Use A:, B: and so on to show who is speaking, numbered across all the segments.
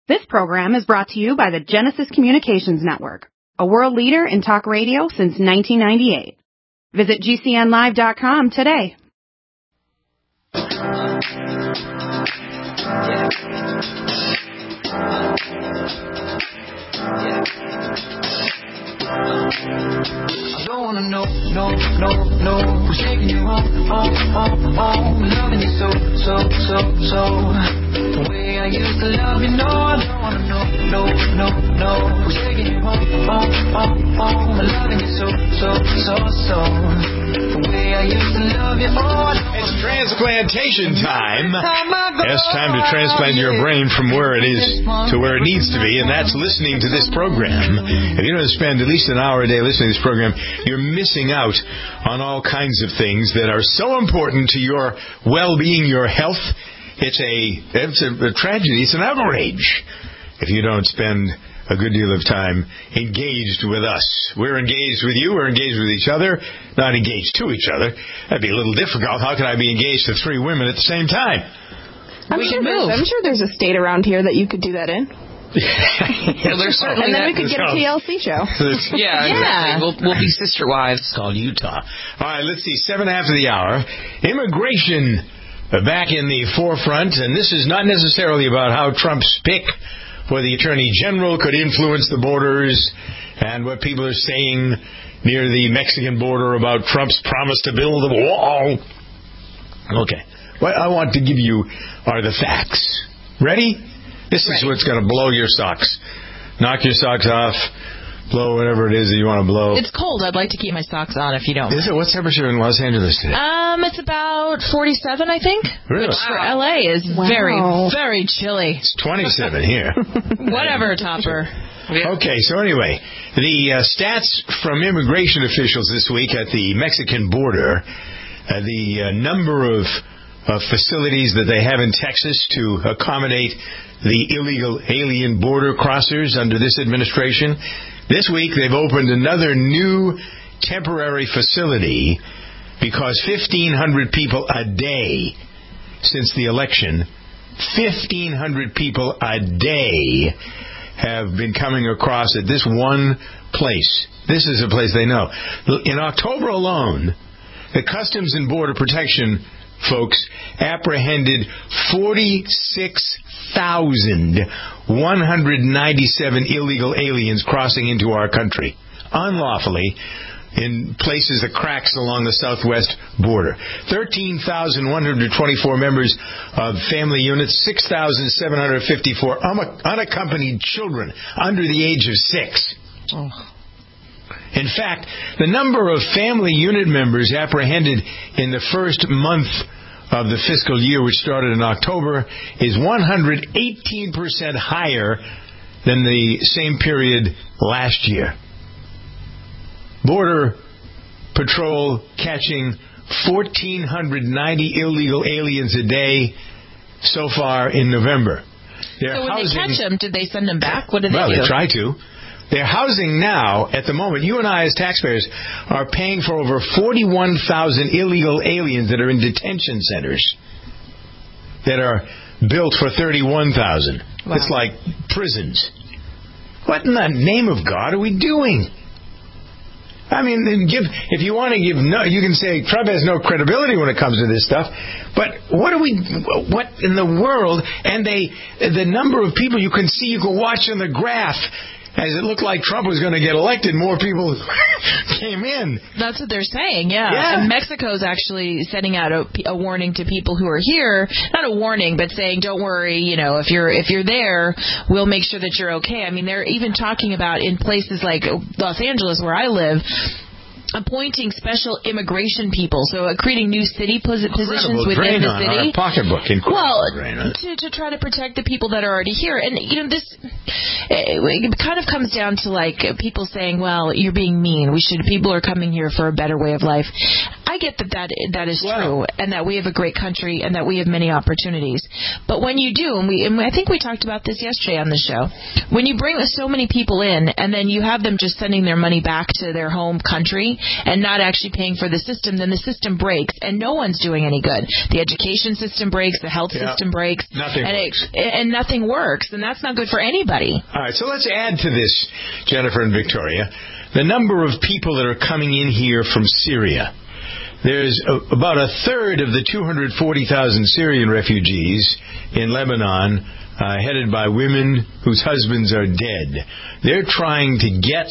A: This program is brought to you by the Genesis Communications Network, a world leader in talk radio since 1998. Visit GCNlive.com today.
B: I don't wanna know, who's taking you home, loving you so, the way I used to love you, no, I don't wanna know, who's taking you home, loving you so, the way I used to love you,
C: It's transplantation time. It's time to transplant your brain from where it is to where it needs to be, and that's listening to this program. If you don't spend at least an hour a day listening to this program, you're missing out on all kinds of things that are so important to your well-being, your health. It's a tragedy. It's an outrage if you don't spend a good deal of time engaged with us. We're engaged with you. We're engaged with each other, not engaged to each other. That'd be a little difficult. How can I be engaged to three women at the same time?
D: I'm sure there's a state around here that you could do that in.
E: Well, there's certainly
D: and then we could get a TLC show.
E: Yeah, exactly. We'll be sister wives.
C: It's called Utah. All right, let's see. 7 after the hour. Immigration back in the forefront, and this is not necessarily about how Trump's pick for the Attorney General could influence the borders and what people are saying near the Mexican border about Trump's promise to build a wall. Okay. What I want to give you are the facts. Ready? This is what's going to blow your socks. Knock your socks off. Blow whatever it is that you want to blow.
E: It's cold. I'd like to keep my socks on if you don't.
C: Is it? What's temperature in Los Angeles today?
E: It's about 47, I think.
C: Really?
E: Which for LA is very, very chilly.
C: It's 27 here.
E: Whatever, Topper.
C: Okay, so anyway, the stats from immigration officials this week at the Mexican border, the number of facilities that they have in Texas to accommodate the illegal alien border crossers under this administration. This week, they've opened another new temporary facility because 1,500 people a day since the election, 1,500 people a day have been coming across at this one place. This is a place they know. In October alone, the Customs and Border Protection folks apprehended 46,197 illegal aliens crossing into our country unlawfully in places, the cracks along the southwest border. 13,124 members of family units, 6,754 unaccompanied children under the age of 6. Oh. In fact, the number of family unit members apprehended in the first month of the fiscal year, which started in October, is 118% higher than the same period last year. Border Patrol catching 1,490 illegal aliens a day so far in November.
E: So when they catch them, did they send them back? What did they do?
C: Well, they try to. They're housing now, at the moment, you and I as taxpayers are paying for over 41,000 illegal aliens that are in detention centers that are built for 31,000. Wow. It's like prisons. What in the name of God are we doing? I mean, if you want to give you can say Trump has no credibility when it comes to this stuff, but what in the world? And the number of people you can see, you can watch on the graph. As it looked like Trump was going to get elected, more people came in.
E: That's what they're saying, yeah. And Mexico's actually sending out a warning to people who are here. Not a warning, but saying, don't worry, if you're there, we'll make sure that you're okay. I mean, they're even talking about in places like Los Angeles, where I live, appointing special immigration people, so creating new city positions within the city.
C: Pocketbook,
E: to try to protect the people that are already here. And this it kind of comes down to like people saying, "Well, you're being mean. People are coming here for a better way of life." I get that is true, and that we have a great country, and that we have many opportunities. But when you do, and I think we talked about this yesterday on the show, when you bring so many people in, and then you have them just sending their money back to their home country and not actually paying for the system, then the system breaks, and no one's doing any good. The education system breaks, the health system breaks, and nothing works, and that's not good for anybody.
C: All right, so let's add to this, Jennifer and Victoria, the number of people that are coming in here from Syria. There's about a third of the 240,000 Syrian refugees in Lebanon, headed by women whose husbands are dead. They're trying to get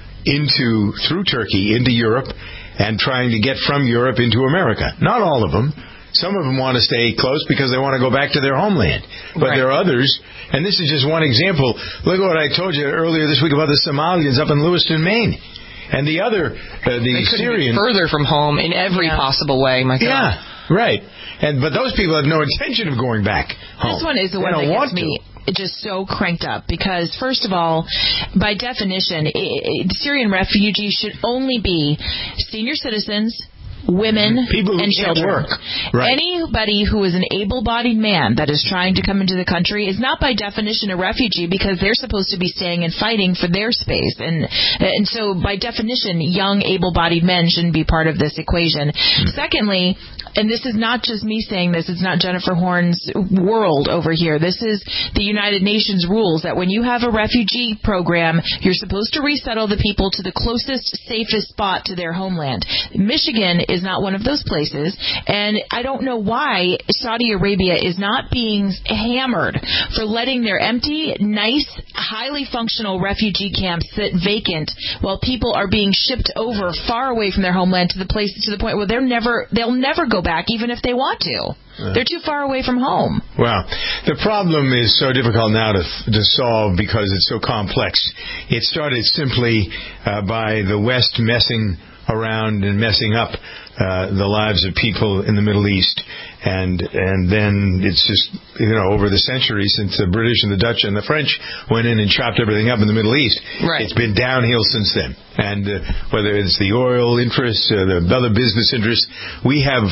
C: through Turkey into Europe, and trying to get from Europe into America. Not all of them. Some of them want to stay close because they want to go back to their homeland. But there are others, and this is just one example. Look at what I told you earlier this week about the Somalians up in Lewiston, Maine. And the other, the Syrian...
F: further from home in every possible way, my God.
C: Yeah, right. But those people have no intention of going back home.
E: This one is the one that gets me just so cranked up because, first of all, by definition, Syrian refugees should only be senior citizens, women, and children.
C: Work. Right.
E: Anybody who is an able-bodied man that is trying to come into the country is not by definition a refugee because they're supposed to be staying and fighting for their space. And so by definition, young, able-bodied men shouldn't be part of this equation. Secondly, and this is not just me saying this, it's not Jennifer Horn's world over here. This is the United Nations rules that when you have a refugee program, you're supposed to resettle the people to the closest, safest spot to their homeland. Michigan is not one of those places, and I don't know why Saudi Arabia is not being hammered for letting their empty, nice, highly functional refugee camps sit vacant while people are being shipped over far away from their homeland to the point where they'll never go back, even if they want to. They're too far away from home.
C: Well, the problem is so difficult now to solve because it's so complex. It started simply by the West messing around and messing up the lives of people in the Middle East. And then it's just, over the centuries since the British and the Dutch and the French went in and chopped everything up in the Middle East. Right. It's been downhill since then. And whether it's the oil interests, the other business interests, we have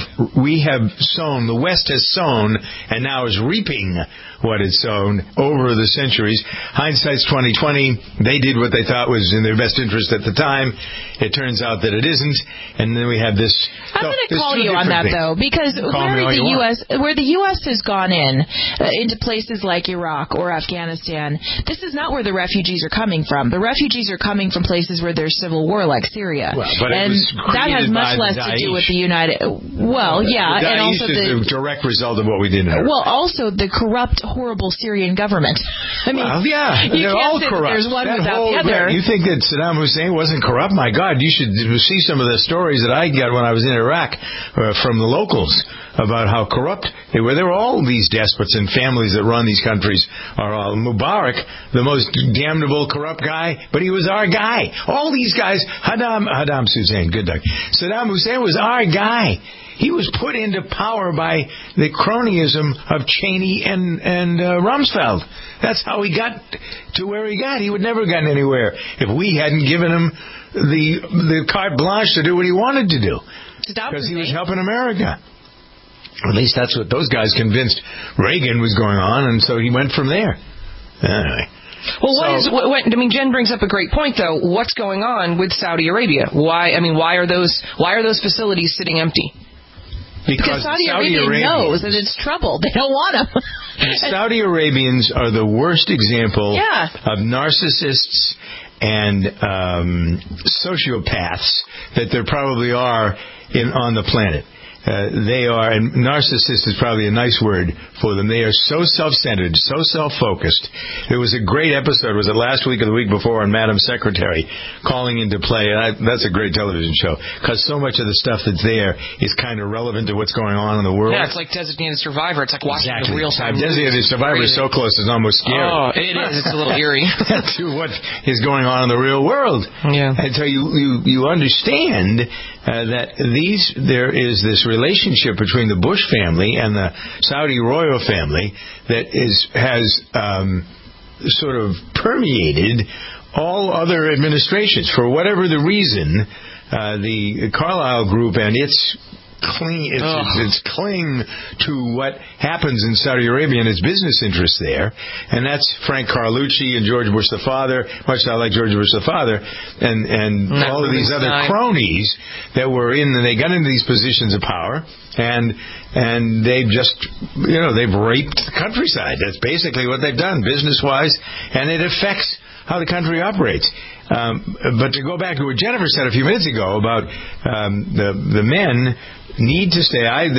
C: sown, the West has sown and now is reaping what it's sown over the centuries. Hindsight's 20/20. They did what they thought was in their best interest at the time. It turns out that it isn't. And then we have this.
E: I'm going to call you on that, though, because where the U.S. has gone into places like Iraq or Afghanistan, this is not where the refugees are coming from. The refugees are coming from places where there's civil war, like Syria.
C: Well, but
E: and that has much less to do with the United... Well, yeah.
C: The
E: and also
C: is the direct result of what we did in Iraq.
E: Well, also the corrupt, horrible Syrian government. I mean,
C: they're all corrupt.
E: There's one without the other.
C: You think that Saddam Hussein wasn't corrupt? My God, you should see some of the stories that I got when I was in Iraq from the locals about how corrupt they were. There were all these despots and families that run these countries. Mubarak, the most damnable, corrupt guy, but he was our guy. All these guys, Saddam Hussein was our guy. He was put into power by the cronyism of Cheney and Rumsfeld. That's how he got to where he got. He would never have gotten anywhere if we hadn't given him the carte blanche to do what he wanted to do. Because he was helping America. At least that's what those guys convinced Reagan was going on, and so he went from there. Anyway.
F: Well, Jen brings up a great point, though. What's going on with Saudi Arabia? Why are those facilities sitting empty?
E: Because Saudi Arabia knows that it's trouble. They don't want them.
C: Saudi Arabians are the worst example of narcissists and sociopaths that there probably are on the planet. They are, and narcissist is probably a nice word for them. They are so self-centered, so self-focused. There was a great episode, was it last week or the week before, on Madam Secretary calling into play. That's a great television show because so much of the stuff that's there is kind of relevant to what's going on in the world.
F: Yeah, it's like Designated Survivor. It's like watching the real time.
C: Designated Survivor is so close it's almost scary.
F: Oh, it is. It's a little eerie.
C: To what is going on in the real world.
F: Yeah.
C: And so you understand that there is this relationship between the Bush family and the Saudi royal family that has sort of permeated all other administrations. For whatever the reason, the Carlyle Group and its cling to what happens in Saudi Arabia and its business interests there, and that's Frank Carlucci and George Bush the father, much like George Bush the father, and all of these other cronies that were in, and they got into these positions of power, and they've just, they've raped the countryside. That's basically what they've done, business-wise, and it affects how the country operates. But to go back to what Jennifer said a few minutes ago about the men need to stay. I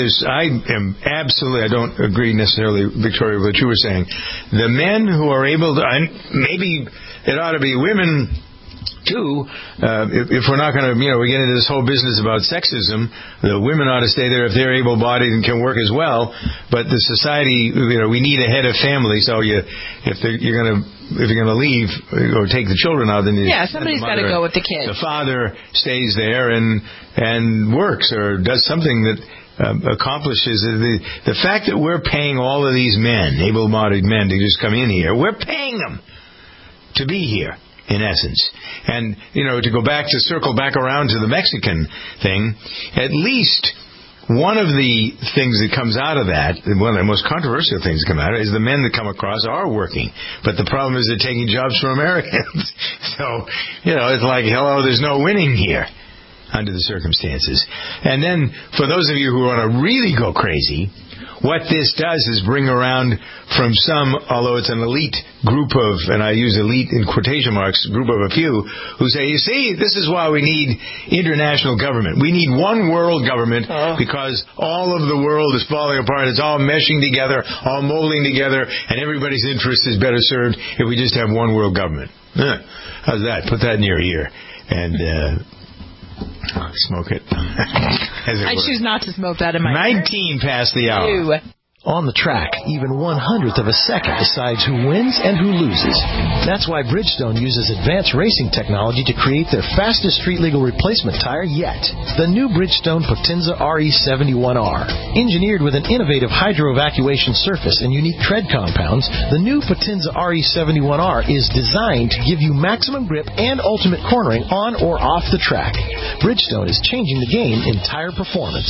C: don't agree necessarily, Victoria, with what you were saying. The men who are able to, and maybe it ought to be women too, if we're not going to, we get into this whole business about sexism, the women ought to stay there if they're able-bodied and can work as well. But the society, we need a head of family. So if you're going to leave or take the children out, then
E: somebody's got to go with the kids.
C: The father stays there and works or does something that accomplishes the fact that we're paying all of these men, able-bodied men, to just come in here. We're paying them to be here, in essence. And, to go back, to circle back around to the Mexican thing, at least one of the things that comes out of that, one of the most controversial things that come out of it, is the men that come across are working. But the problem is they're taking jobs from Americans. So, it's like, hello, there's no winning here under the circumstances. And then, for those of you who want to really go crazy, what this does is bring around from some, although it's an elite group of, and I use elite in quotation marks, group of a few, who say, you see, this is why we need international government. We need one world government because all of the world is falling apart. It's all meshing together, all molding together, and everybody's interest is better served if we just have one world government. How's that? Put that in your ear and smoke it.
E: I choose not to smoke that in my
C: 19 past the hour.
E: Ew.
G: On the track, even 1/100th of a second decides who wins and who loses. That's why Bridgestone uses advanced racing technology to create their fastest street-legal replacement tire yet. The new Bridgestone Potenza RE71R. Engineered with an innovative hydro-evacuation surface and unique tread compounds, the new Potenza RE71R is designed to give you maximum grip and ultimate cornering on or off the track. Bridgestone is changing the game in tire performance.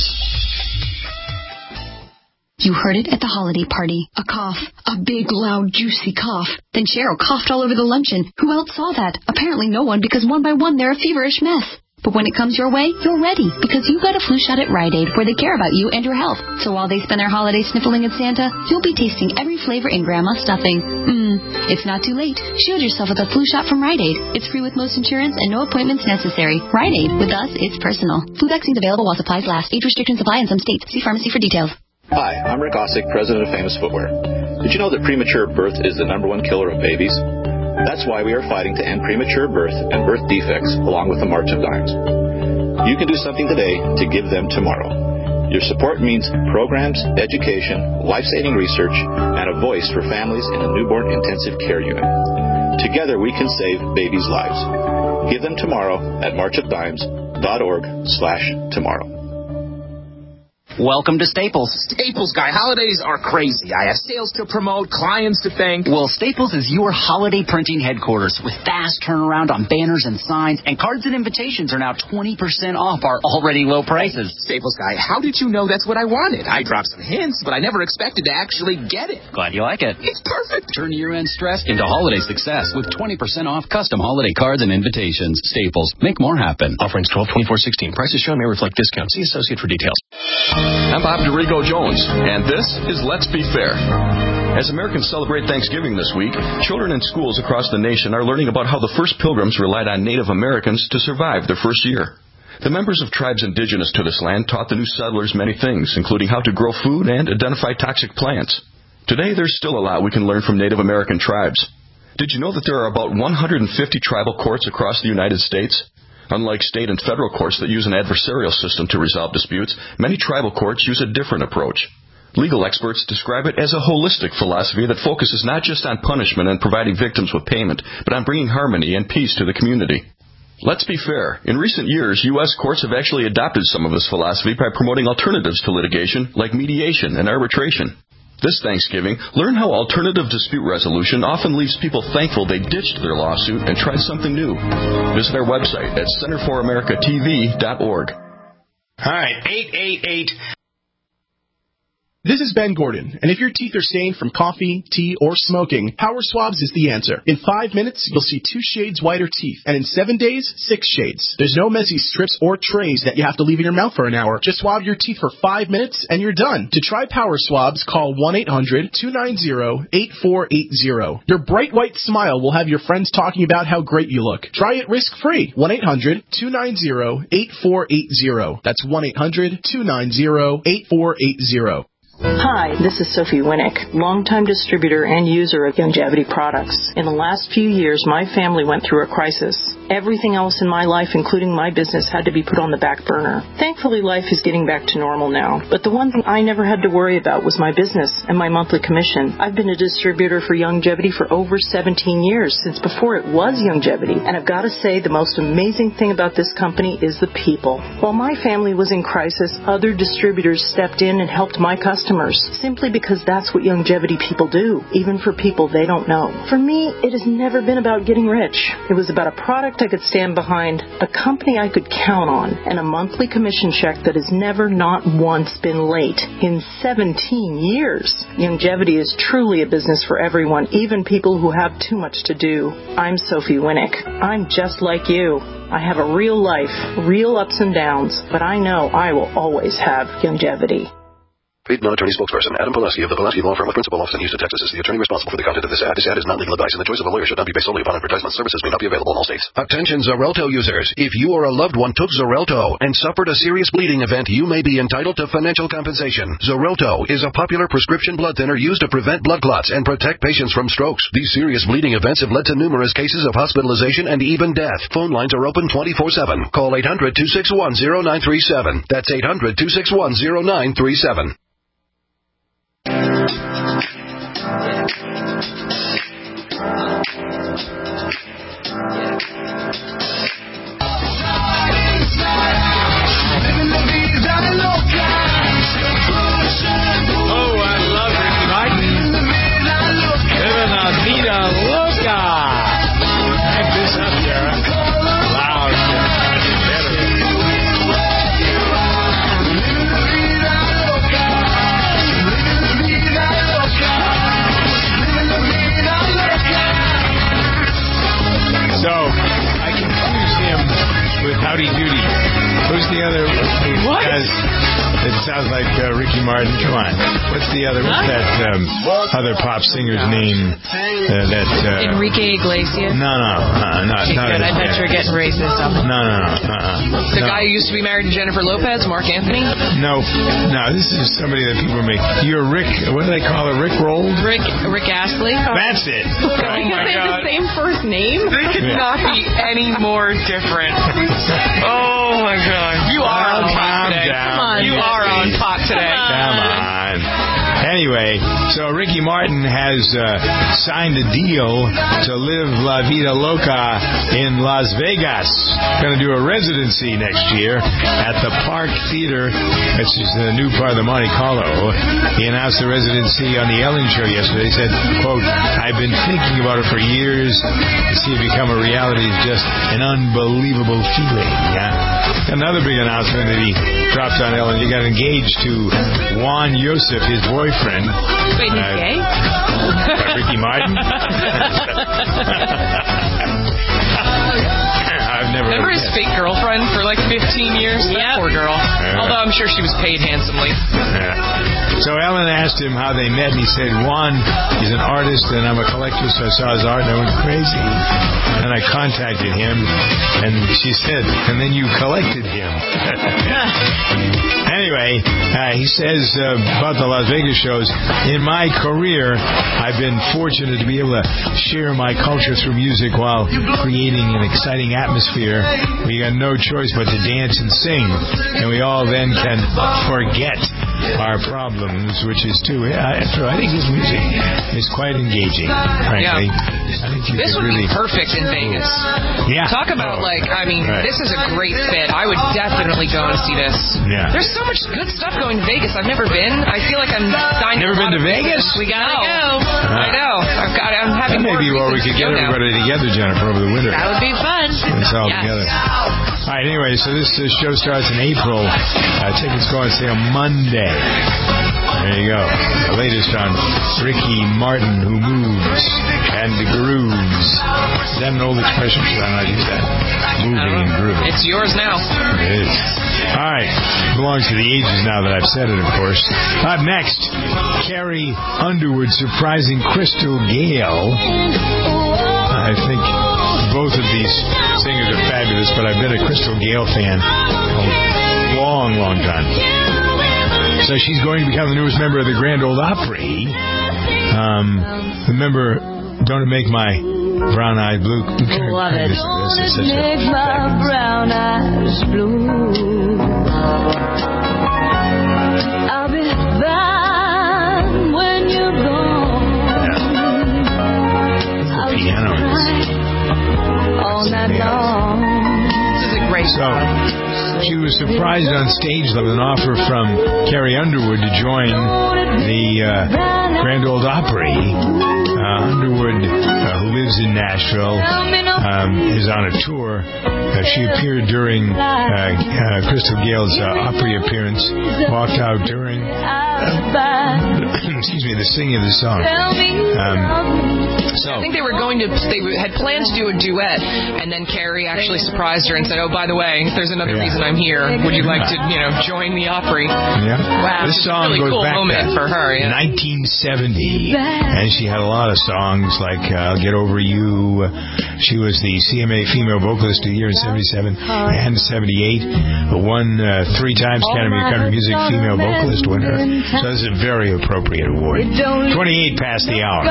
H: You heard it at the holiday party. A cough. A big, loud, juicy cough. Then Cheryl coughed all over the luncheon. Who else saw that? Apparently no one, because one by one they're a feverish mess. But when it comes your way, you're ready, because you got a flu shot at Rite Aid, where they care about you and your health. So while they spend their holiday sniffling at Santa, you'll be tasting every flavor in Grandma's stuffing. It's not too late. Shield yourself with a flu shot from Rite Aid. It's free with most insurance and no appointments necessary. Rite Aid. With us, it's personal. Flu vaccines available while supplies last. Age restrictions apply in some states. See pharmacy for details.
I: Hi, I'm Rick Osick, president of Famous Footwear. Did you know that premature birth is the #1 killer of babies? That's why we are fighting to end premature birth and birth defects along with the March of Dimes. You can do something today to give them tomorrow. Your support means programs, education, life-saving research, and a voice for families in a newborn intensive care unit. Together we can save babies' lives. Give them tomorrow at marchofdimes.org/tomorrow.
J: Welcome to Staples.
K: Staples, guy. Holidays are crazy. I have sales to promote, clients to thank.
J: Well, Staples is your holiday printing headquarters with fast turnaround on banners and signs, and cards and invitations are now 20% off our already low prices.
K: Staples, guy, how did you know that's what I wanted? I dropped some hints, but I never expected to actually get it.
J: Glad you like it.
K: It's perfect.
L: Turn year-end stress into holiday success with 20% off custom holiday cards and invitations. Staples. Make more happen.
M: Offerings 12/24/16. Prices shown may reflect discount. See associate for details. I'm Bob DeRigo Jones, and this is Let's Be Fair. As Americans celebrate Thanksgiving this week, children in schools across the nation are learning about how the first pilgrims relied on Native Americans to survive their first year. The members of tribes indigenous to this land taught the new settlers many things, including how to grow food and identify toxic plants. Today, there's still a lot we can learn from Native American tribes. Did you know that there are about 150 tribal courts across the United States? Unlike state and federal courts that use an adversarial system to resolve disputes, many tribal courts use a different approach. Legal experts describe it as a holistic philosophy that focuses not just on punishment and providing victims with payment, but on bringing harmony and peace to the community. Let's be fair. In recent years, U.S. courts have actually adopted some of this philosophy by promoting alternatives to litigation like mediation and arbitration. This Thanksgiving, learn how alternative dispute resolution often leaves people thankful they ditched their lawsuit and tried something new. Visit our website at centerforamericatv.org.
C: All right, 888.
N: This is Ben Gordon, and if your teeth are stained from coffee, tea, or smoking, Power Swabs is the answer. In 5 minutes, you'll see 2 shades whiter teeth, and in 7 days, 6 shades. There's no messy strips or trays that you have to leave in your mouth for an hour. Just swab your teeth for 5 minutes, and you're done. To try Power Swabs, call 1-800-290-8480. Your bright white smile will have your friends talking about how great you look. Try it risk-free. 1-800-290-8480. That's 1-800-290-8480.
O: Hi, this is Sophie Winnick, longtime distributor and user of Youngevity products. In the last few years, my family went through a crisis. Everything else in my life, including my business, had to be put on the back burner. Thankfully, life is getting back to normal now. But the one thing I never had to worry about was my business and my monthly commission. I've been a distributor for Youngevity for over 17 years, since before it was Youngevity. And I've got to say, the most amazing thing about this company is the people. While my family was in crisis, other distributors stepped in and helped my customers, simply because that's what Youngevity people do, even for people they don't know. For me, it has never been about getting rich. It was about a product I could stand behind, a company I could count on, and a monthly commission check that has never, not once, been late in 17 years. Youngevity is truly a business for everyone, even people who have too much to do. I'm Sophie Winnick. I'm just like you. I have a real life, real ups and downs, but I know I will always have Youngevity.
P: Paid non-attorney spokesperson Adam Pulaski of the Pulaski Law Firm with principal office in Houston, Texas is the attorney responsible for the content of this ad. This ad is not legal advice, and the choice of a lawyer should not be based solely upon advertisement. Services may not be available in all states.
Q: Attention Xarelto users. If you or a loved one took Xarelto and suffered a serious bleeding event, you may be entitled to financial compensation. Xarelto is a popular prescription blood thinner used to prevent blood clots and protect patients from strokes. These serious bleeding events have led to numerous cases of hospitalization and even death. Phone lines are open 24/7. Call 800-261-0937. That's 800-261-0937.
C: Howdy Doody. Who's the other?
E: What?
C: It sounds like Ricky Martin. Come on. What's the other? What's that other pop singer's name?
E: Enrique Iglesias?
C: No.
E: Okay,
C: not
E: good. I thought you were getting racist on me.
C: No.
F: The guy who used to be married to Jennifer Lopez, Mark Anthony?
C: No. This is somebody that people make. You're Rick. What do they call it? Rick Rolled?
E: Rick Astley?
C: That's it.
D: Oh my They God. have the same first name?
F: They could not be any more different. Oh my God. You are on pot today.
C: Come on.
F: You are on pot today.
C: Come on. Anyway, so Ricky Martin has signed a deal to live La Vida Loca in Las Vegas. Going to do a residency next year at the Park Theater, which is the new part of the Monte Carlo. He announced the residency on the Ellen Show yesterday. He said, quote, "I've been thinking about it for years. To see it become a reality is just an unbelievable feeling." Another big announcement that he dropped on Ellen, he got engaged to Juan Yosef, his boyfriend.
E: Wait, he's gay?
C: Ricky Martin? I've never
F: Remember his fake girlfriend for like 15 years? That poor girl. Although I'm sure she was paid handsomely.
C: So Ellen asked him how they met, and he said, Juan is an artist, and I'm a collector, so I saw his art, and I went crazy. And I contacted him, and she said, and then you collected him. Anyway, he says about the Las Vegas shows, in my career, I've been fortunate to be able to share my culture through music while creating an exciting atmosphere. We got no choice but to dance and sing, and we all then can forget our problems, which is true. I think his music is quite engaging, frankly.
F: Yeah.
C: I think think you
F: This
C: could
F: would
C: really...
F: be perfect in Vegas.
C: Yeah.
F: Talk about, this is a great fit. I would definitely go and see this.
C: Yeah.
F: There's so much good stuff going to Vegas. I've never been. I feel like I'm dying.
C: Never been to Vegas?
F: We gotta go. I know. I'm having more
C: maybe we could get everybody together, Jennifer, over the winter.
E: That would be fun.
C: It's all together. All right, anyway, so this show starts in April. Tickets go on sale Monday. There you go. The latest on Ricky Martin, who moves and grooves. Is that an old expression? Should I not use that? Moving and grooving.
F: It's yours now.
C: It is. All right. Belongs to the ages now that I've said it, of course. Up next, Carrie Underwood surprising Crystal Gayle. I think both of these singers are fabulous, but I've been a Crystal Gayle fan a long, long time. So she's going to become the newest member of the Grand Ole Opry. Remember, Don't It Make My Brown Eyes Blue?
B: Love it.
C: This is such
B: Make my brown eyes blue. I'll be fine when you're gone.
C: The piano is
B: all night long.
F: This is a great
C: song. She was surprised on stage with an offer from Carrie Underwood to join the Grand Ole Opry. Underwood, who lives in Nashville, is on a tour. She appeared during Crystal Gayle's Opry appearance, walked out during the singing of the song.
F: I think they had planned to do a duet, and then Carrie actually surprised her and said, "Oh, by the way, there's another reason I'm here. Would you like to, join the Opry?"
C: Yeah.
F: Wow.
C: This song
F: really
C: goes
F: cool
C: back
F: moment
C: to
F: for her. Yeah.
C: 1970, and she had a lot of songs like "I'll Get Over You." She was the CMA Female Vocalist of the Year in 77 and 78. Won 3 times Academy of Country Music Female Vocalist winner. So this is a very appropriate award. 28 past the hour.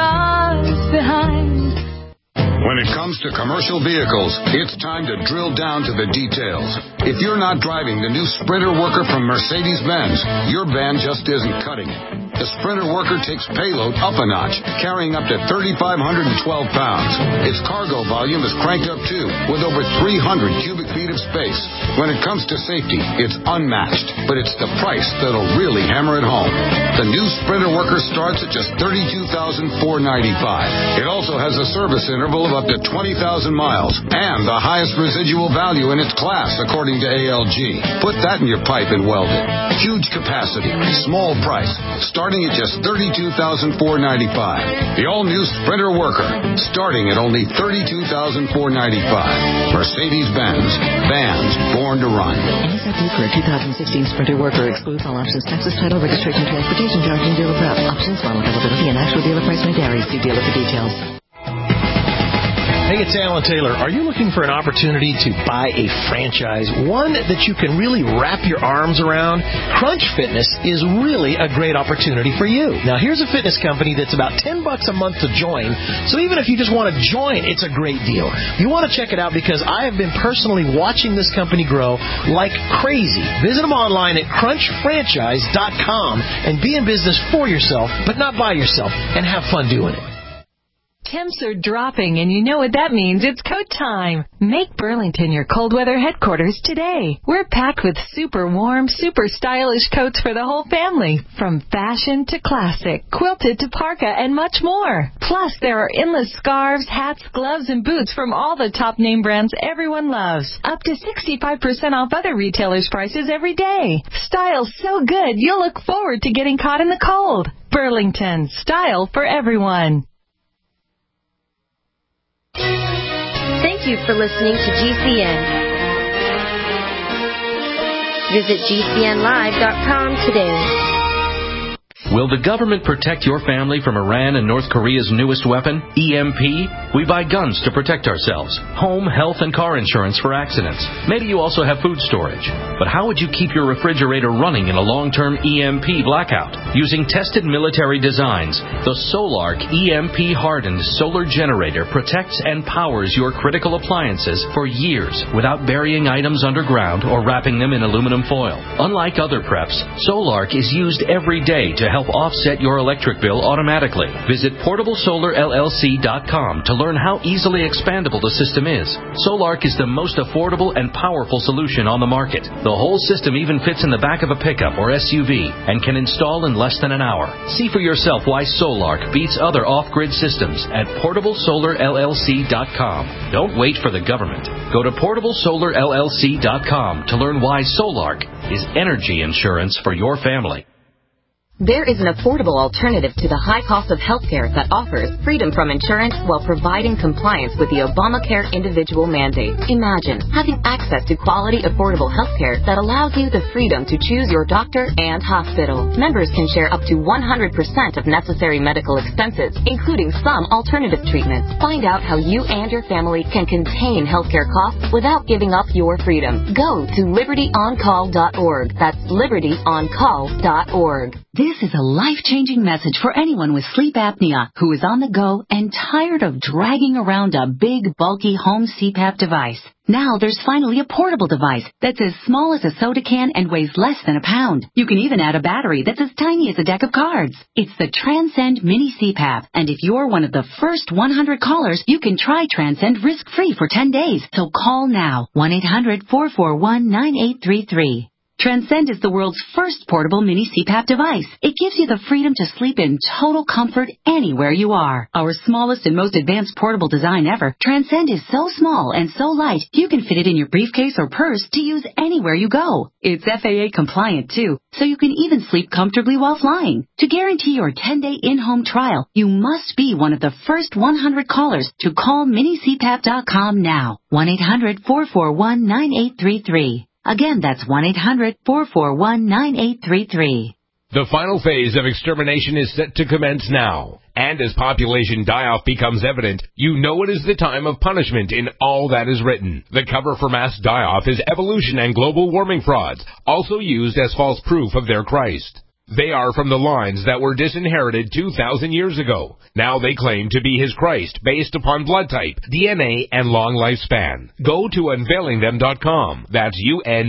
R: When it comes to commercial vehicles, it's time to drill down to the details. If you're not driving the new Sprinter Worker from Mercedes-Benz, your van just isn't cutting it. The Sprinter Worker takes payload up a notch, carrying up to 3,512 pounds. Its cargo volume is cranked up too, with over 300 cubic feet of space. When it comes to safety, it's unmatched, but it's the price that'll really hammer it home. The new Sprinter Worker starts at just $32,495. It also has a service interval of up to 20,000 miles and the highest residual value in its class, according to ALG. Put that in your pipe and weld it. Huge capacity, small price, starting at just $32,495. The all-new Sprinter Worker, starting at only $32,495. Mercedes-Benz, vans born to run.
S: MSRP for a 2016 Sprinter Worker excludes all options, taxes, title, registration, transportation, charging, dealer prep. Options, model availability, and actual dealer price may vary. See dealer for details.
G: Hey, it's Alan Taylor. Are you looking for an opportunity to buy a franchise, one that you can really wrap your arms around? Crunch Fitness is really a great opportunity for you. Now, here's a fitness company that's about $10 a month to join, so even if you just want to join, it's a great deal. You want to check it out because I have been personally watching this company grow like crazy. Visit them online at crunchfranchise.com and be in business for yourself, but not by yourself, and have fun doing it.
T: Temps are dropping, and you know what that means. It's coat time. Make Burlington your cold weather headquarters today. We're packed with super warm, super stylish coats for the whole family. From fashion to classic, quilted to parka, and much more. Plus, there are endless scarves, hats, gloves, and boots from all the top name brands everyone loves. Up to 65% off other retailers' prices every day. Style's so good, you'll look forward to getting caught in the cold. Burlington, style for everyone.
U: Thank you for listening to GCN. Visit GCNlive.com today.
L: Will the government protect your family from Iran and North Korea's newest weapon, EMP? We buy guns to protect ourselves, home, health, and car insurance for accidents. Maybe you also have food storage. But how would you keep your refrigerator running in a long-term EMP blackout? Using tested military designs, the Solark EMP-hardened solar generator protects and powers your critical appliances for years without burying items underground or wrapping them in aluminum foil. Unlike other preps, Solark is used every day to help help offset your electric bill automatically. Visit PortableSolarLLC.com to learn how easily expandable the system is. Solark is the most affordable and powerful solution on the market. The whole system even fits in the back of a pickup or SUV and can install in less than an hour. See for yourself why Solark beats other off-grid systems at PortableSolarLLC.com. Don't wait for the government. Go to PortableSolarLLC.com to learn why Solark is energy insurance for your family.
A: There is an affordable alternative to the high cost of health care that offers freedom from insurance while providing compliance with the Obamacare individual mandate. Imagine having access to quality, affordable health care that allows you the freedom to choose your doctor and hospital. Members can share up to 100% of necessary medical expenses, including some alternative treatments. Find out how you and your family can contain healthcare costs without giving up your freedom. Go to libertyoncall.org. That's libertyoncall.org.
V: This is a life-changing message for anyone with sleep apnea who is on the go and tired of dragging around a big, bulky home CPAP device. Now there's finally a portable device that's as small as a soda can and weighs less than a pound. You can even add a battery that's as tiny as a deck of cards. It's the Transcend Mini CPAP, and if you're one of the first 100 callers, you can try Transcend risk-free for 10 days. So call now, 1-800-441-9833. Transcend is the world's first portable mini CPAP device. It gives you the freedom to sleep in total comfort anywhere you are. Our smallest and most advanced portable design ever, Transcend is so small and so light, you can fit it in your briefcase or purse to use anywhere you go. It's FAA compliant too, so you can even sleep comfortably while flying. To guarantee your 10-day in-home trial, you must be one of the first 100 callers to call minicpap.com now. 1-800-441-9833. Again, that's 1-800-441-9833.
W: The final phase of extermination is set to commence now. And as population die-off becomes evident, you know it is the time of punishment in all that is written. The cover for mass die-off is evolution and global warming frauds, also used as false proof of their Christ. They are from the lines that were disinherited 2,000 years ago. Now they claim to be his Christ based upon blood type, DNA, and long lifespan. Go to unveilingthem.com. That's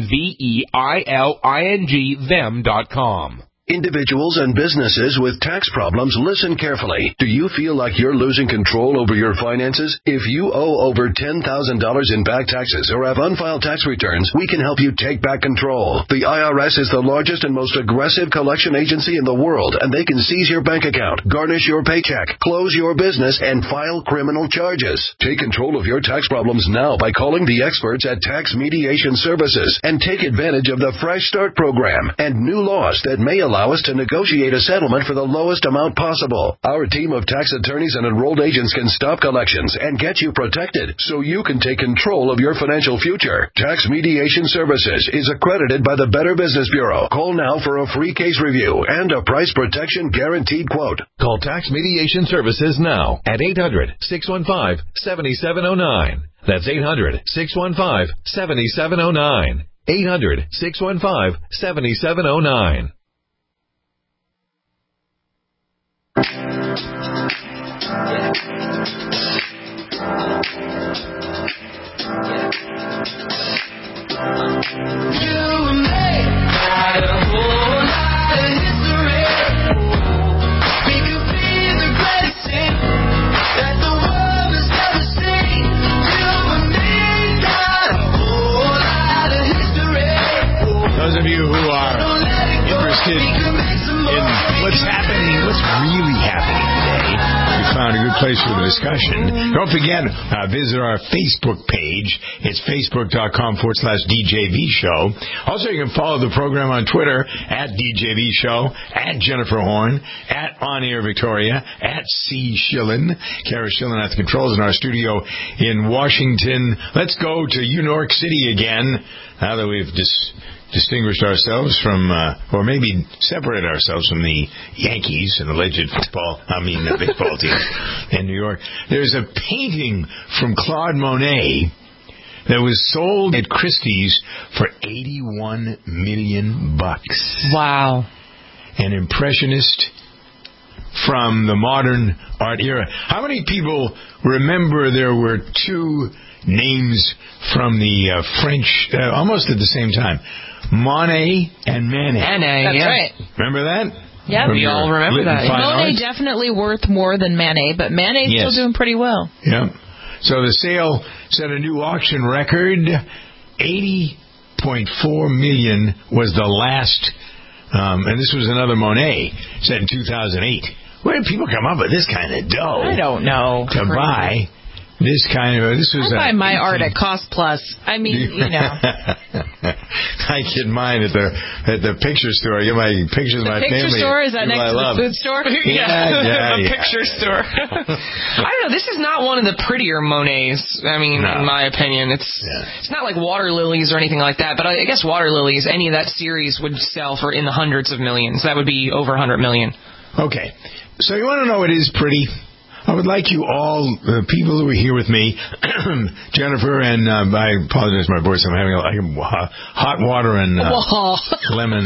W: UNVEILING them.com.
Q: Individuals and businesses with tax problems, listen carefully. Do you feel like you're losing control over your finances? If you owe over $10,000 in back taxes or have unfiled tax returns, we can help you take back control. The IRS is the largest and most aggressive collection agency in the world, and they can seize your bank account, garnish your paycheck, close your business, and file criminal charges. Take control of your tax problems now by calling the experts at Tax Mediation Services and take advantage of the Fresh Start program and new laws that may allow us to negotiate a settlement for the lowest amount possible. Our team of tax attorneys and enrolled agents can stop collections and get you protected so you can take control of your financial future. Tax Mediation Services is accredited by the Better Business Bureau. Call now for a free case review and a price protection guaranteed quote.
X: Call Tax Mediation Services now at 800-615-7709. That's 800-615-7709. 800-615-7709.
C: Those of you who are interested in what's happening, what's really happening today, we found a good place for the discussion. Don't forget, visit our Facebook page. It's facebook.com/DJV Show. Also, you can follow the program on Twitter at DJV Show, at Jennifer Horn, at On Air Victoria, at C. Schillen. Kara Schillen at the controls in our studio in Washington. Let's go to New York City again, now that we've distinguished ourselves from, or maybe separated ourselves from the Yankees and alleged baseball team in New York. There's a painting from Claude Monet that was sold at Christie's for $81 million.
E: Wow.
C: An impressionist from the modern art era. How many people remember there were two names from the French, almost at the same time? Monet and Manet.
E: That's right.
C: Remember that?
E: Yeah,
F: we all remember that.
E: Monet definitely worth more than Manet, but Manet's still doing pretty well.
C: Yeah. So the sale set a new auction record. 80.4 million was the last, and this was another Monet set in 2008. Where did people come up with this kind of dough?
E: I don't know.
C: To buy this kind of... This was
E: I buy my art at Cost Plus. I mean, you know.
C: I get mine at the picture store. I get my pictures of my family.
E: The picture store? Is that next to the food store?
F: The picture store. I don't know. This is not one of the prettier Monets, I mean, in my opinion. It's not like water lilies or anything like that, but I guess water lilies, any of that series would sell for in the hundreds of millions. That would be over 100 million.
C: Okay. So you want to know what is pretty? I would like you all, the people who are here with me, Jennifer, and I apologize for my voice. I'm having hot water and lemon.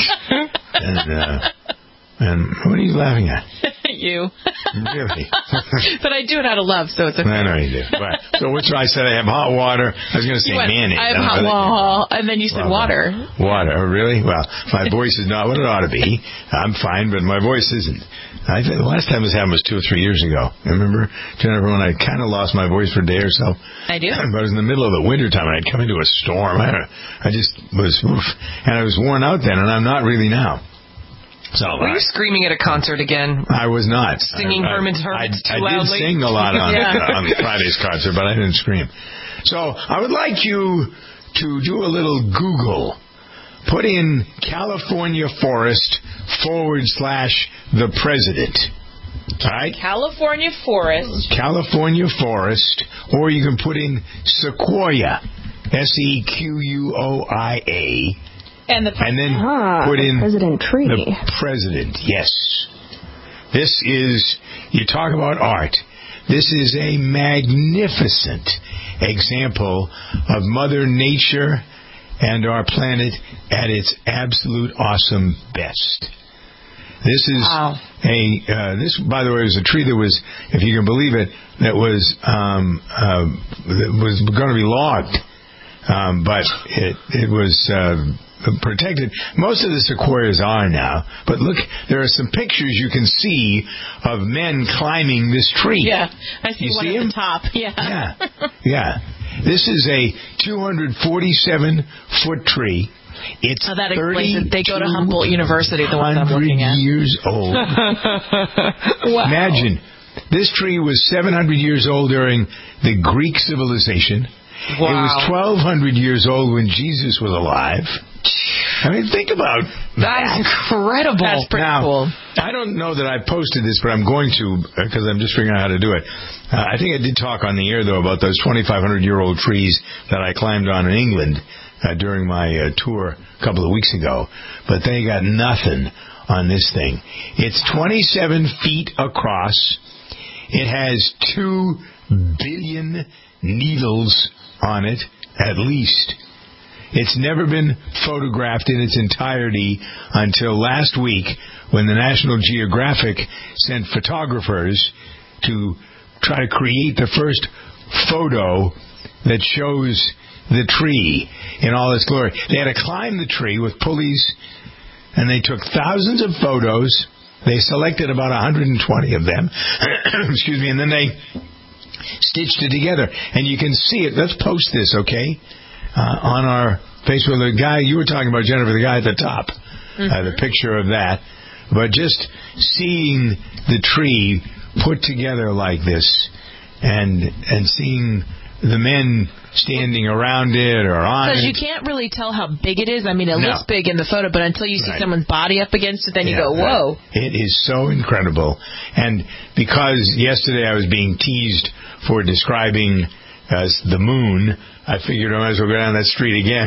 C: And what are you laughing at?
E: You.
C: Really?
E: But I do it out of love, so it's okay.
C: I know you do. Right. So which I said I have hot water. I was going to say mayonnaise.
E: I have hot water, and then you said water.
C: Water. Oh, really? Well, my voice is not what it ought to be. I'm fine, but my voice isn't. I think the last time this happened was 2 or 3 years ago. Remember, Jennifer, when I kind of lost my voice for a day or so?
E: I do.
C: But it was in the middle of the winter time, and I'd come into a storm. I just was, and I was worn out then, and I'm not really now. So,
F: were you screaming at a concert again?
C: I was not.
F: Singing Herman's Hermits too loudly?
C: I did sing a lot on Friday's concert, but I didn't scream. So I would like you to do a little Google. Put in California Forest / the President. All right?
E: California Forest.
C: California Forest. Or you can put in Sequoia. Sequoia. And then put in
D: President Tree.
C: The President, yes. This is, you talk about art. This is a magnificent example of Mother Nature and our planet at its absolute awesome best. This is this, by the way, was a tree that was, if you can believe it, that was going to be logged, but it was protected. Most of the sequoias are now, but look, there are some pictures you can see of men climbing this tree.
E: Yeah, I see one at the top.
C: Yeah. This is a 247-foot tree. It's
E: that explains it. They go to Humboldt University, the ones I'm looking at.
C: Years old.
E: Wow.
C: Imagine, this tree was 700 years old during the Greek civilization.
F: Wow.
C: It was 1,200 years old when Jesus was alive. I mean, think about that.
F: That's incredible.
E: That's pretty cool.
C: I don't know that I posted this, but I'm going to, because I'm just figuring out how to do it. I think I did talk on the air, though, about those 2,500-year-old trees that I climbed on in England during my tour a couple of weeks ago. But they got nothing on this thing. It's 27 feet across. It has 2 billion needles on it, at least. It's never been photographed in its entirety until last week when the National Geographic sent photographers to try to create the first photo that shows the tree in all its glory. They had to climb the tree with pulleys, and they took thousands of photos. They selected about 120 of them. Excuse me, and then they stitched it together. And you can see it. Let's post this, okay? On our Facebook. The guy you were talking about, Jennifer, the guy at the top, the picture of that. But just seeing the tree put together like this, and seeing the men standing around it or on it.
E: Because you can't really tell how big it is. I mean, it looks big in the photo, but until you see someone's body up against it, then you go, whoa.
C: It is so incredible. And because yesterday I was being teased for describing the moon, I figured I might as well go down that street again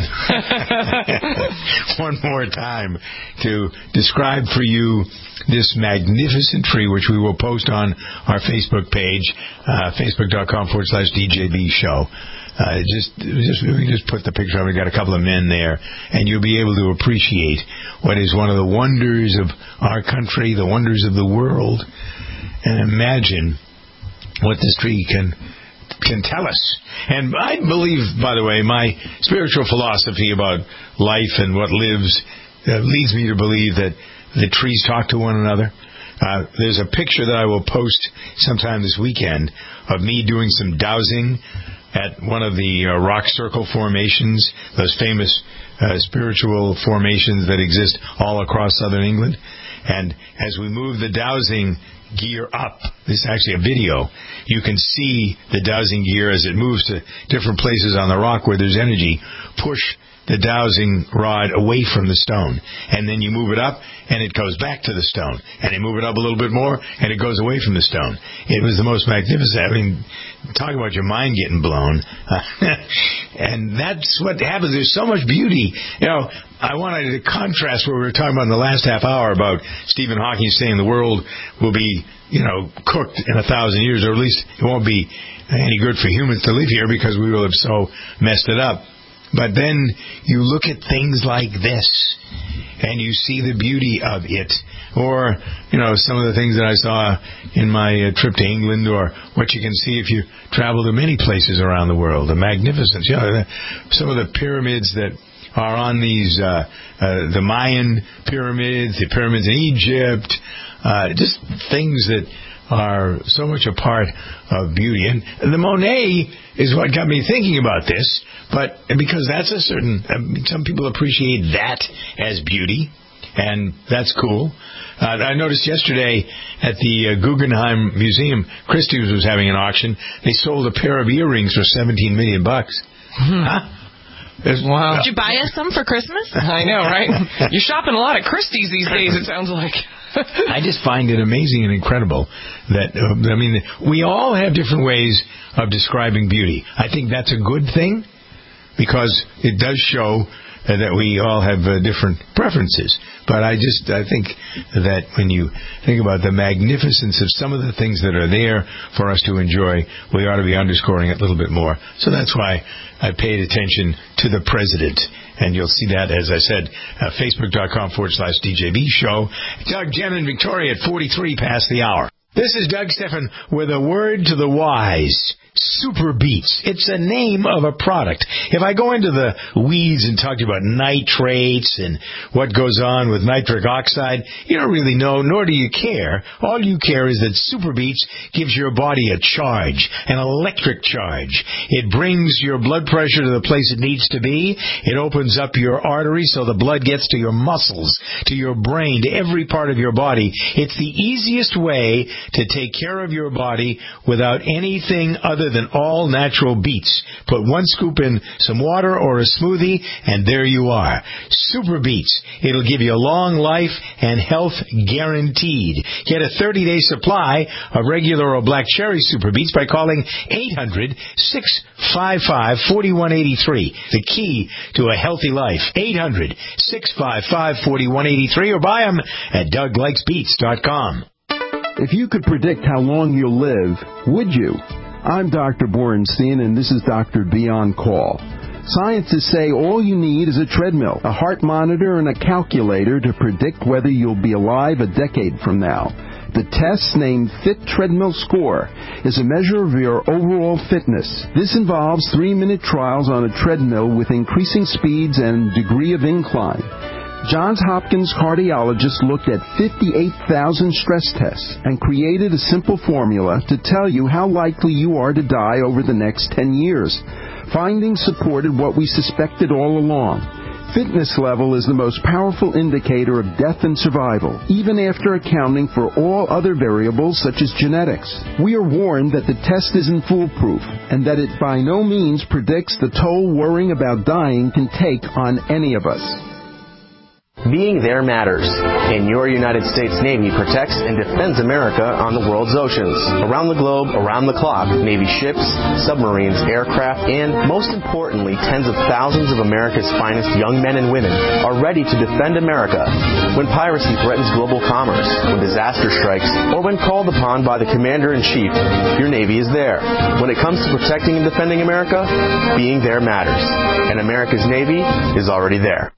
C: one more time to describe for you this magnificent tree, which we will post on our Facebook page, facebook.com/DJB show. We just put the picture on. We got a couple of men there, and you'll be able to appreciate what is one of the wonders of our country, the wonders of the world, and imagine what this tree can tell us. And I believe, by the way, my spiritual philosophy about life and what lives leads me to believe that the trees talk to one another. There's a picture that I will post sometime this weekend of me doing some dowsing at one of the rock circle formations, those famous spiritual formations that exist all across southern England. And as we move the dowsing gear up, this is actually a video, you can see the dowsing gear as it moves to different places on the rock where there's energy, push the dowsing rod away from the stone. And then you move it up, and it goes back to the stone. And you move it up a little bit more, and it goes away from the stone. It was the most magnificent. I mean, talk about your mind getting blown. And that's what happens. There's so much beauty. You know, I wanted to contrast what we were talking about in the last half hour about Stephen Hawking saying the world will be, cooked in 1,000 years, or at least it won't be any good for humans to live here because we will have so messed it up. But then you look at things like this, and you see the beauty of it. Or, some of the things that I saw in my trip to England, or what you can see if you travel to many places around the world. The magnificence. Some of the pyramids that are on these, the Mayan pyramids, the pyramids in Egypt, just things that are so much a part of beauty. And the Monet is what got me thinking about this, but because that's some people appreciate that as beauty, and that's cool. I noticed yesterday at the Guggenheim Museum, Christie's was having an auction. They sold a pair of earrings for $17 million. Huh?
F: Wow.
E: Did you buy us some for Christmas?
F: I know, right? You're shopping a lot at Christie's these days, it sounds like.
C: I just find it amazing and incredible that, we all have different ways of describing beauty. I think that's a good thing because it does show that we all have different preferences. But I think that when you think about the magnificence of some of the things that are there for us to enjoy, we ought to be underscoring it a little bit more. So that's why I paid attention to the president. And you'll see that, as I said, Facebook.com/DJB show. Doug, Jen, and Victoria at 43 past the hour. This is Doug Stephan with a word to the wise. Super Beats. It's a name of a product. If I go into the weeds and talk to you about nitrates and what goes on with nitric oxide, you don't really know, nor do you care. All you care is that Super Beats gives your body a charge, an electric charge. It brings your blood pressure to the place it needs to be. It opens up your arteries so the blood gets to your muscles, to your brain, to every part of your body. It's the easiest way to take care of your body without anything other than all natural beets. Put one scoop in some water or a smoothie, and there you are. Super Beets. It'll give you a long life and health guaranteed. Get a 30-day supply of regular or black cherry Super Beets by calling 800-655-4183. The key to a healthy life. 800-655-4183, or buy them at DougLikesBeets.com.
H: If you could predict how long you'll live, would you? I'm Dr. Borenstein, and this is Dr. B on Call. Scientists say all you need is a treadmill, a heart monitor, and a calculator to predict whether you'll be alive a decade from now. The test, named Fit Treadmill Score, is a measure of your overall fitness. This involves 3-minute trials on a treadmill with increasing speeds and degree of incline. Johns Hopkins cardiologists looked at 58,000 stress tests and created a simple formula to tell you how likely you are to die over the next 10 years. Findings supported what we suspected all along. Fitness level is the most powerful indicator of death and survival, even after accounting for all other variables such as genetics. We are warned that the test isn't foolproof and that it by no means predicts the toll worrying about dying can take on any of us.
I: Being there matters, and your United States Navy protects and defends America on the world's oceans. Around the globe, around the clock, Navy ships, submarines, aircraft, and, most importantly, tens of thousands of America's finest young men and women are ready to defend America when piracy threatens global commerce, when disaster strikes, or when called upon by the Commander-in-Chief. Your Navy is there. When it comes to protecting and defending America, being there matters, and America's Navy is already there.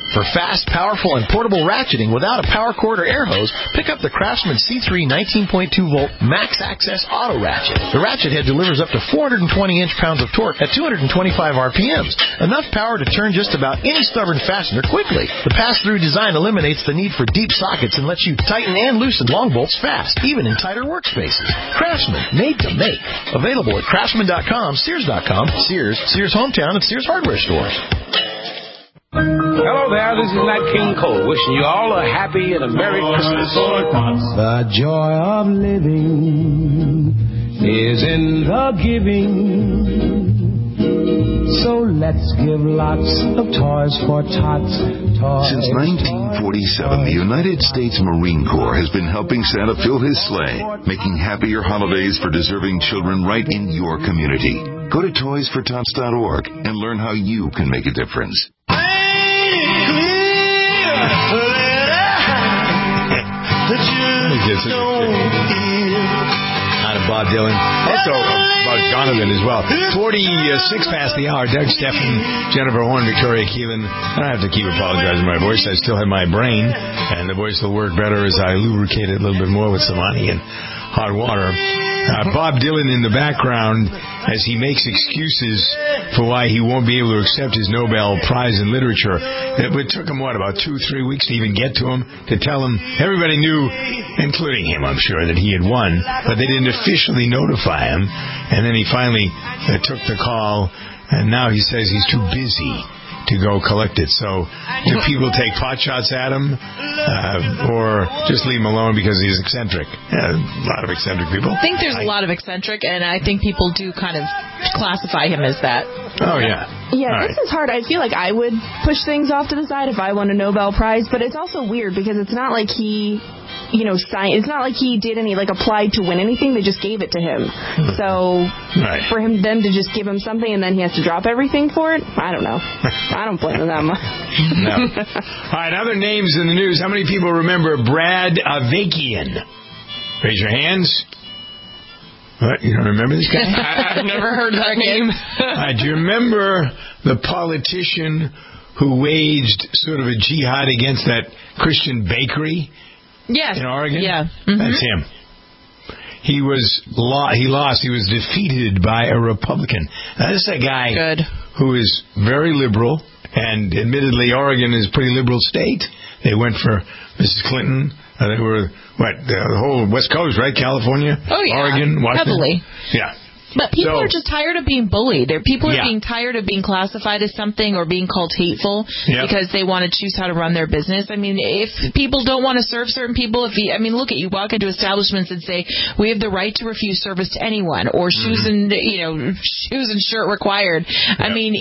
G: For fast, powerful, and portable ratcheting without a power cord or air hose, pick up the Craftsman C3 19.2-volt Max Access Auto Ratchet. The ratchet head delivers up to 420 inch-pounds of torque at 225 RPMs, enough power to turn just about any stubborn fastener quickly. The pass-through design eliminates the need for deep sockets and lets you tighten and loosen long bolts fast, even in tighter workspaces. Craftsman, made to make. Available at Craftsman.com, Sears.com, Sears Hometown, and Sears Hardware stores.
J: Hello there, this is Nat King Cole, wishing you all a happy and a Merry Christmas.
B: The joy of living is in the giving. So let's give lots of toys for tots.
R: Since 1947, the United States Marine Corps has been helping Santa fill his sleigh, making happier holidays for deserving children right in your community. Go to toysfortots.org and learn how you can make a difference.
C: Out of Bob Dylan. Also about Donovan as well. 46 past the hour. Doug Steffen, Jennifer Horn, Victoria Keelan. I don't have to keep apologizing for my voice. I still have my brain, and the voice will work better as I lubricate it a little bit more with some honey and hot water. Bob Dylan in the background as he makes excuses for why he won't be able to accept his Nobel Prize in Literature. It took him, about 2-3 weeks to even get to him, to tell him. Everybody knew, including him, I'm sure, that he had won, but they didn't officially notify him. And then he finally took the call, and now he says he's too busy to go collect it. So do people take pot shots at him or just leave him alone because he's eccentric? A lot of eccentric people.
E: I think there's a lot of eccentric, and I think people do kind of classify him as that.
C: Oh, yeah.
D: Yeah, this is hard. I feel like I would push things off to the side if I won a Nobel Prize, but it's also weird because it's not like he... it's not like he did any, applied to win anything. They just gave it to him. So, for him then to just give him something and then he has to drop everything for it, I don't know. I don't blame him that much.
C: No. All right, other names in the news. How many people remember Brad Avakian? Raise your hands. What? You don't remember this guy?
F: I've never heard that name.
C: Do you remember the politician who waged sort of a jihad against that Christian bakery?
E: Yes.
C: In Oregon?
E: Yeah.
C: Mm-hmm. That's him. He lost. He was defeated by a Republican. Now, this is a guy who is very liberal, and admittedly, Oregon is a pretty liberal state. They went for Mrs. Clinton. They were, the whole West Coast, right? California?
E: Oh, yeah.
C: Oregon, Washington.
E: Heavily.
C: Yeah.
E: But people are just tired of being bullied. People are being tired of being classified as something or being called hateful because they want to choose how to run their business. I mean, if people don't want to serve certain people, look at you walk into establishments and say, we have the right to refuse service to anyone, or shoes and shirt required. I mean,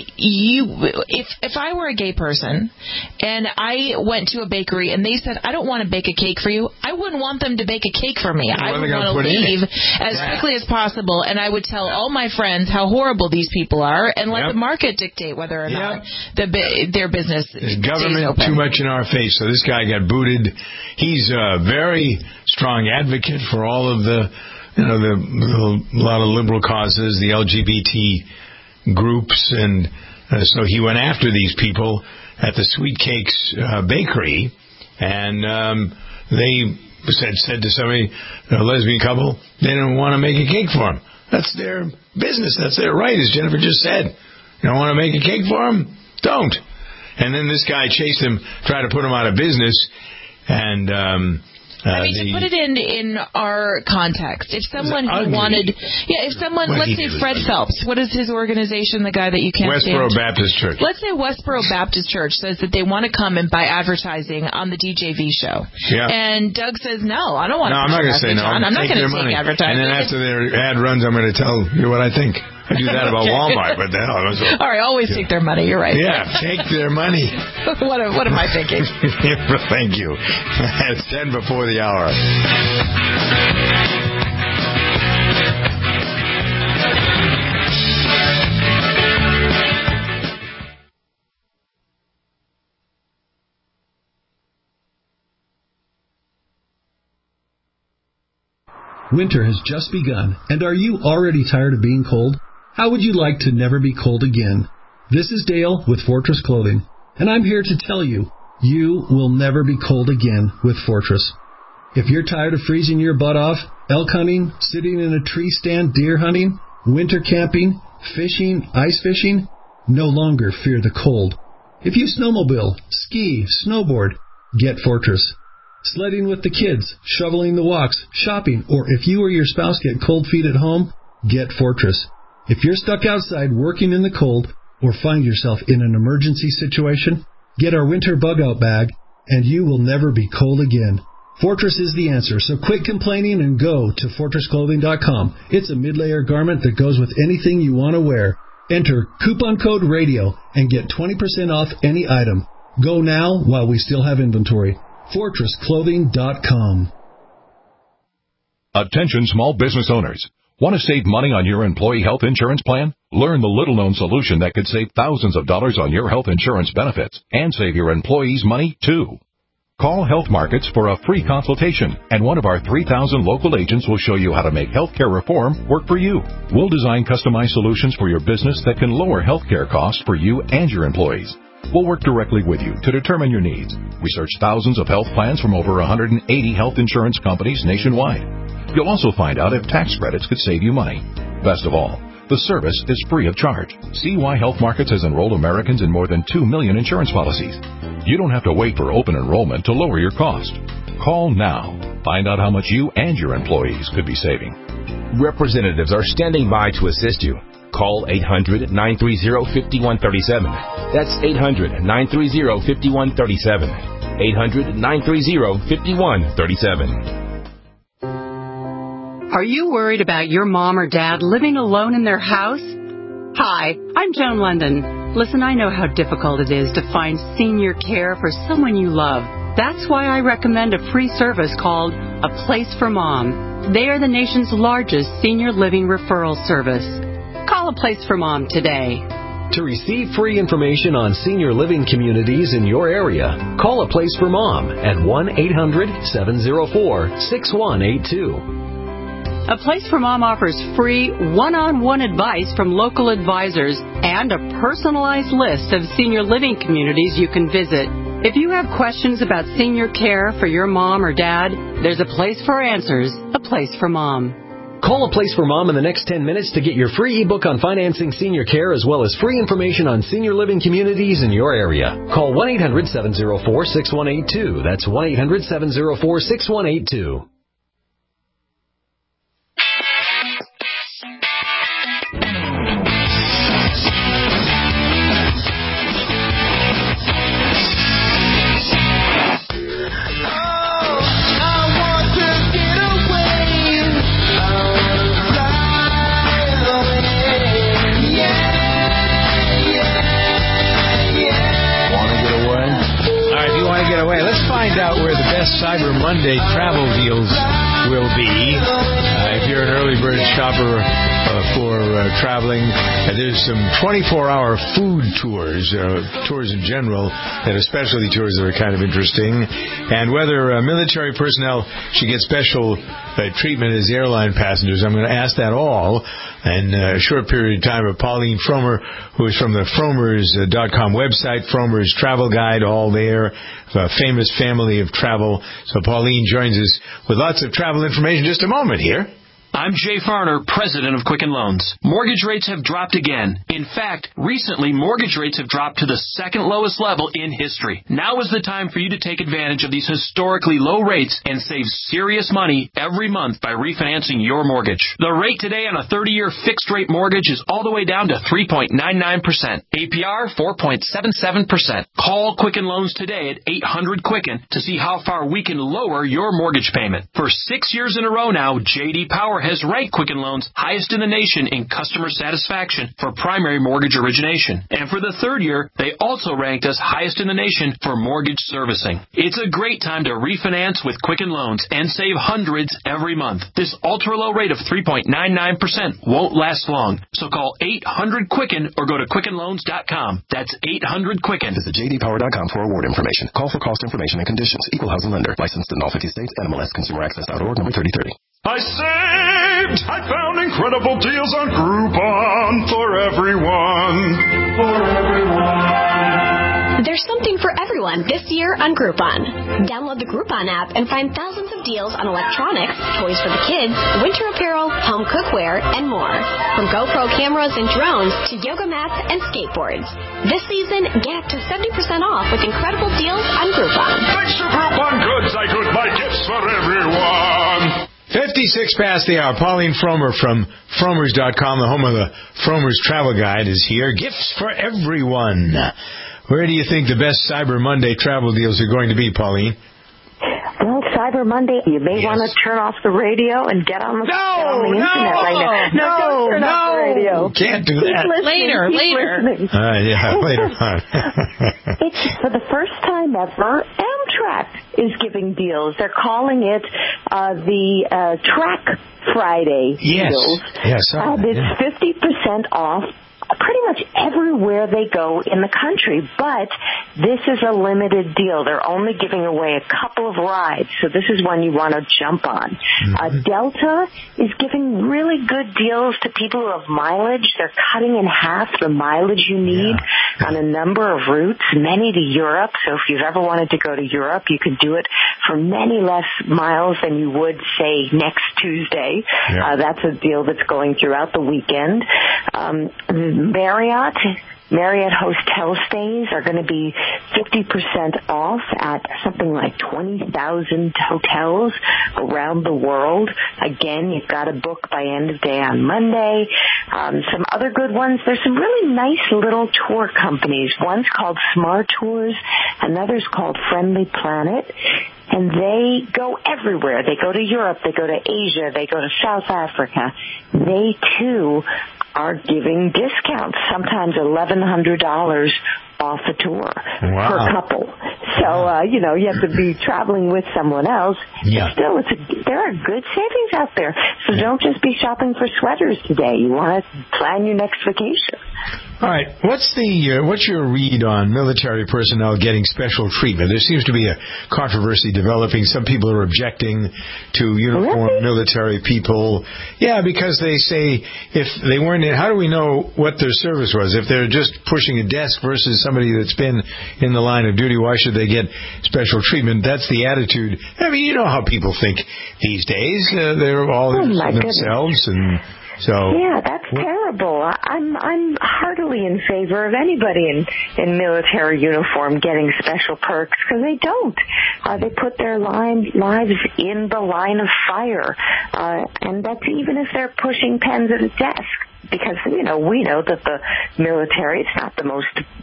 E: if I were a gay person and I went to a bakery and they said, I don't want to bake a cake for you, I wouldn't want them to bake a cake for me. I would want to leave as quickly as possible, and I would tell all my friends how horrible these people are and let the market dictate whether or not their business
C: is government too much in our face. So this guy got booted. He's a very strong advocate for all of the lot of liberal causes, the LGBT groups, and so he went after these people at the Sweet Cakes bakery, and they said to somebody, a lesbian couple, they didn't want to make a cake for him. That's their business. That's their right, as Jennifer just said. You don't want to make a cake for them? Don't. And then this guy chased him, tried to put him out of business, and
E: to put it in our context, if someone who wanted, let's say Fred Phelps, what is his organization, the guy that you can't
C: Westboro Baptist Church.
E: Let's say Westboro Baptist Church says that they want to come and buy advertising on the DJV show. Yeah. And Doug says, no, I don't want to.
C: No, I'm not going to say no.
E: I'm not going to take advertising.
C: And then after their ad runs, I'm going to tell you what I think. I do that about Walmart, but then
E: all right, always take their money. You're right.
C: Yeah, take their money.
E: What am I thinking?
C: Thank you. It's 10 before the hour.
K: Winter has just begun, and are you already tired of being cold? How would you like to never be cold again? This is Dale with Fortress Clothing, and I'm here to tell you You will never be cold again with Fortress. If you're tired of freezing your butt off, elk hunting, sitting in a tree stand, deer hunting, winter camping, fishing, ice fishing, no longer fear the cold. If you snowmobile, ski, snowboard, get Fortress. Sledding with the kids, shoveling the walks, shopping, or if you or your spouse get cold feet at home, get Fortress. If you're stuck outside working in the cold or find yourself in an emergency situation, get our winter bug-out bag, and you will never be cold again. Fortress is the answer, so quit complaining and go to FortressClothing.com. It's a mid-layer garment that goes with anything you want to wear. Enter coupon code RADIO and get 20% off any item. Go now while we still have inventory. FortressClothing.com.
X: Attention small business owners. Want to save money on your employee health insurance plan? Learn the little-known solution that could save thousands of dollars on your health insurance benefits and save your employees money, too. Call Health Markets for a free consultation, and one of our 3,000 local agents will show you how to make healthcare reform work for you. We'll design customized solutions for your business that can lower healthcare costs for you and your employees. We'll work directly with you to determine your needs. We search thousands of health plans from over 180 health insurance companies nationwide. You'll also find out if tax credits could save you money. Best of all, the service is free of charge. See why Health Markets has enrolled Americans in more than 2 million insurance policies. You don't have to wait for open enrollment to lower your cost. Call now. Find out how much you and your employees could be saving.
M: Representatives are standing by to assist you. Call 800-930-5137. That's 800-930-5137. 800-930-5137.
V: Are you worried about your mom or dad living alone in their house? Hi, I'm Joan London. Listen, I know how difficult it is to find senior care for someone you love. That's why I recommend a free service called A Place for Mom. They are the nation's largest senior living referral service. Call A Place for Mom today.
G: To receive free information on senior living communities in your area, call A Place for Mom at 1-800-704-6182.
V: A Place for Mom offers free one-on-one advice from local advisors and a personalized list of senior living communities you can visit. If you have questions about senior care for your mom or dad, there's a place for answers, A Place for Mom.
G: Call A Place for Mom in the next 10 minutes to get your free ebook on financing senior care as well as free information on senior living communities in your area. Call 1-800-704-6182. That's 1-800-704-6182.
C: Cyber Monday travel deals will be. If you're an early bird shopper for traveling, there's some 24-hour food tours, tours in general, that are specialty tours that are kind of interesting. And whether military personnel should get special treatment as airline passengers, I'm going to ask that all in a short period of time with Pauline Fromer, who is from the Fromers.com website, Fromers Travel Guide, all there. A famous family of travel. So Pauline joins us with lots of travel information in just a moment here.
N: I'm Jay Farner, president of Quicken Loans. Mortgage rates have dropped again. In fact, recently, mortgage rates have dropped to the second lowest level in history. Now is the time for you to take advantage of these historically low rates and save serious money every month by refinancing your mortgage. The rate today on a 30-year fixed-rate mortgage is all the way down to 3.99%. APR 4.77%. Call Quicken Loans today at 800-QUICKEN to see how far we can lower your mortgage payment. For 6 years in a row now, J.D. Power has ranked Quicken Loans highest in the nation in customer satisfaction for primary mortgage origination. And for the third year, they also ranked us highest in the nation for mortgage servicing. It's a great time to refinance with Quicken Loans and save hundreds every month. This ultra-low rate of 3.99% won't last long. So call 800-QUICKEN or go to QuickenLoans.com. That's 800-QUICKEN.
O: Visit JDPower.com for award information. Call for cost information and conditions. Equal housing lender. Licensed in all 50 states. NMLS ConsumerAccess.org. Number 3030.
P: I saved! I found incredible deals on Groupon for everyone. For everyone.
L: There's something for everyone this year on Groupon. Download the Groupon app and find thousands of deals on electronics, toys for the kids, winter apparel, home cookware, and more. From GoPro cameras and drones to yoga mats and skateboards. This season, get up to 70% off with incredible deals on Groupon.
P: Thanks to Groupon Goods, I could buy gifts for everyone.
C: 56 past the hour. Pauline Fromer from Fromers.com, the home of the Fromers Travel Guide, is here. Gifts for everyone. Where do you think the best Cyber Monday travel deals are going to be, Pauline?
S: Well, Cyber Monday, you may want to turn off the radio and get on the internet right now. Don't turn off the radio.
C: Can't do that.
E: Later.
C: Later on.
S: It's for the first time ever, Amtrak is giving deals. They're calling it the Track Friday deals.
C: Yes.
S: It's 50% off pretty much everywhere they go in the country, but this is a limited deal. They're only giving away a couple of rides, so this is one you want to jump on. Delta is giving really good deals to people who have mileage. They're cutting in half the mileage you need on a number of routes, many to Europe. So if you've ever wanted to go to Europe, you can do it for many less miles than you would, say, next Tuesday. That's a deal that's going throughout the weekend. Marriott hotel stays are going to be 50% off at something like 20,000 hotels around the world. Again, you've got to book by end of day on Monday. Some other good ones. There's some really nice little tour companies. One's called Smart Tours. Another's called Friendly Planet. And they go everywhere. They go to Europe. They go to Asia. They go to South Africa. They, too, are giving discounts, sometimes $1,100 off a tour per couple. So, you have to be traveling with someone else. But still, there are good savings out there. So don't just be shopping for sweaters today. You want to plan your next vacation.
C: All right. What's your read on military personnel getting special treatment? There seems to be a controversy developing. Some people are objecting to uniformed military people. Yeah, because they say if they weren't in, how do we know what their service was? If they're just pushing a desk versus somebody that's been in the line of duty, why should they get special treatment? That's the attitude. I mean, you know how people think these days. They're all themselves and... So
S: that's terrible. I'm heartily in favor of anybody in military uniform getting special perks because they don't. They put their lives in the line of fire, and that's even if they're pushing pens at a desk. Because, we know that the military, it's not the most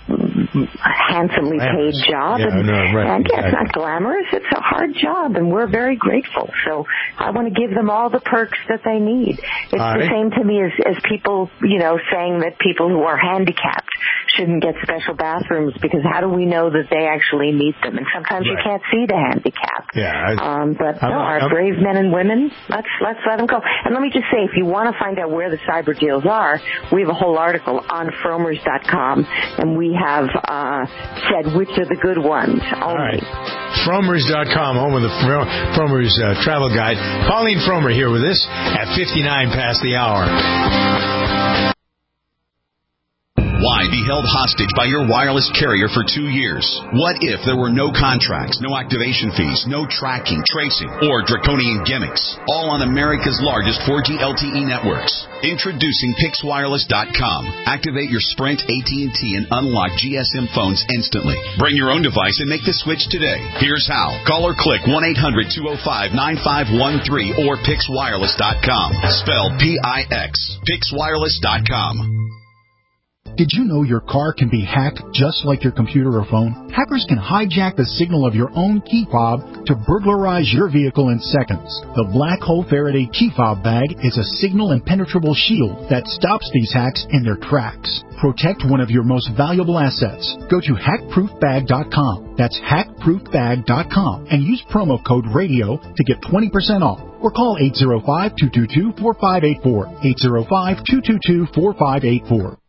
S: handsomely paid job. It's not glamorous. It's a hard job, and we're very grateful. So I want to give them all the perks that they need. It's the same to me as people, saying that people who are handicapped shouldn't get special bathrooms because how do we know that they actually need them? And sometimes you can't see the handicapped. Our brave men and women, let's let them go. And let me just say, if you want to find out where the cyber deals are, we have a whole article on Fromers.com, and we have said which are the good ones only.
C: All right. Fromers.com, home of the Fromers Travel Guide. Pauline Fromer here with us at 59 past the hour.
T: Why be held hostage by your wireless carrier for 2 years? What if there were no contracts, no activation fees, no tracking, tracing, or draconian gimmicks? All on America's largest 4G LTE networks. Introducing PixWireless.com. Activate your Sprint, AT&T, and unlock GSM phones instantly. Bring your own device and make the switch today. Here's how. Call or click 1-800-205-9513 or PixWireless.com. Spell P-I-X. PixWireless.com.
U: Did you know your car can be hacked just like your computer or phone? Hackers can hijack the signal of your own key fob to burglarize your vehicle in seconds. The Black Hole Faraday key fob bag is a signal impenetrable shield that stops these hacks in their tracks. Protect one of your most valuable assets. Go to hackproofbag.com. That's hackproofbag.com and use promo code RADIO to get 20% off. Or call 805-222-4584. 805-222-4584.